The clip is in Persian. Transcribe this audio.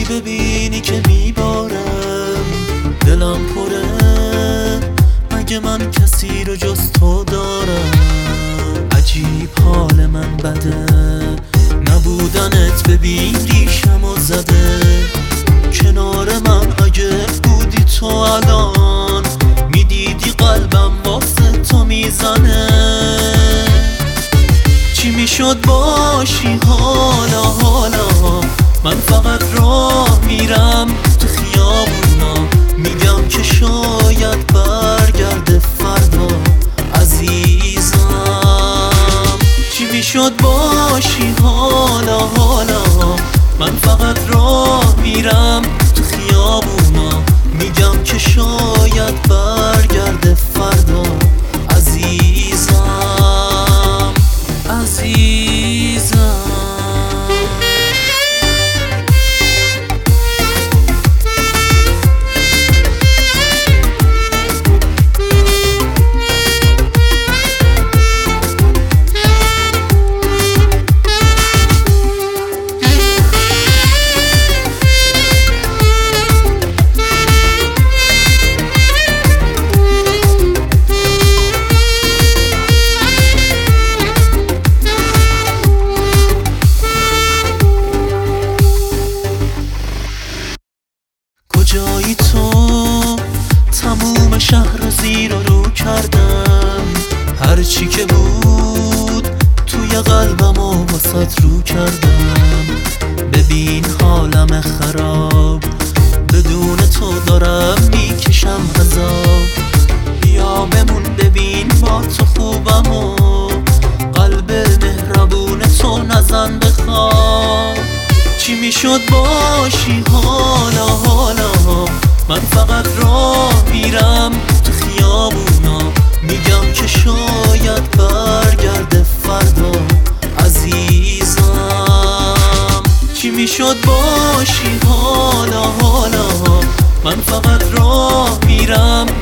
ببینی که میبارم دلم پره، مگه من کسی رو جز تو دارم؟ عجیب حال من بده، نبودنت ببین ریشمو زده. کنار من اگه بودی تو الان، میدیدی قلبم واسه تو میزنه. چی میشد باشی حالا حالا؟ من فقط راه میرم تو خیابونا، میگم که شاید برگرده فردا عزیزم. چی میشد باشی حالا حالا؟ من فقط راه میرم تو خیابونا، میگم که شاید برگرده فردا عزیزم عزیزم. کجایی تو؟ تموم شهر زیر و رو کردم، هرچی که بود توی قلبم و واسط رو کردم. ببین حالم خراب، بدون تو دارم میکشم عذاب. بیا بمون ببین با تو خوبم و قلب مهربون تو نزن بخواب. چی میشد باشی حالا حالا؟ من فقط راه میرم تو خیابونا، میگم که شاید برگرده فردا عزیزم. چی میشد باشی حالا حالا؟ من فقط راه میرم